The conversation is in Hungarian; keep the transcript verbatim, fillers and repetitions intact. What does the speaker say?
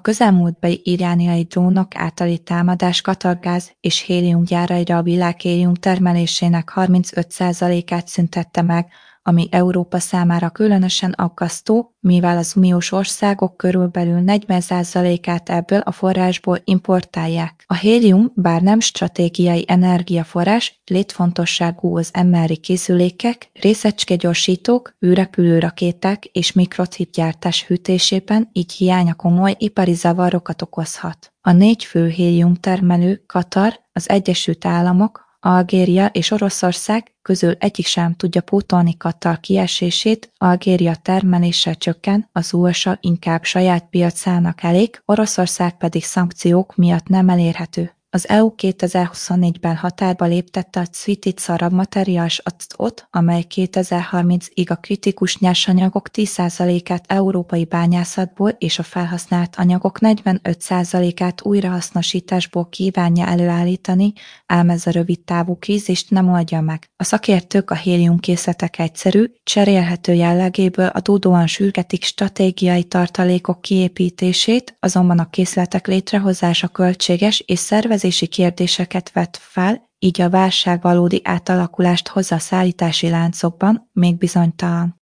közelmúltbeli irániai drónok általi támadás Katargáz és héliumgyáraira a világ hélium termelésének harmincöt százalékát szüntette meg, ami Európa számára különösen aggasztó, mivel az uniós országok körülbelül negyven százalékát ebből a forrásból importálják. A hélium, bár nem stratégiai energiaforrás, létfontosságú az emberi készülékek, részecskegyorsítók, űrrepülőrakéták és mikrochipgyártás hűtésében, így hiánya komoly ipari zavarokat okozhat. A négy fő héliumtermelő, Katar, az Egyesült Államok, Algéria és Oroszország közül egyik sem tudja pótolni Katar kiesését, Algéria termelése csökken, az u es á inkább saját piacának elég, Oroszország pedig szankciók miatt nem elérhető. Az é u kétezer-huszonnégyben hatályba léptette a cvitit szarabmateriális actot, amely kétezer-harmincig a kritikus nyersanyagok tíz százalékát európai bányászatból és a felhasznált anyagok negyvenöt százalékát újrahasznosításból kívánja előállítani, ám ez a rövidtávú krízist nem oldja meg. A szakértők a héliumkészletek egyszerű, cserélhető jellegéből adódóan sürgetik stratégiai tartalékok kiépítését, azonban a készletek létrehozása költséges és szervezési kérdéseket vet fel, így a válság valódi átalakulást hozza a szállítási láncokban, még bizonytalan.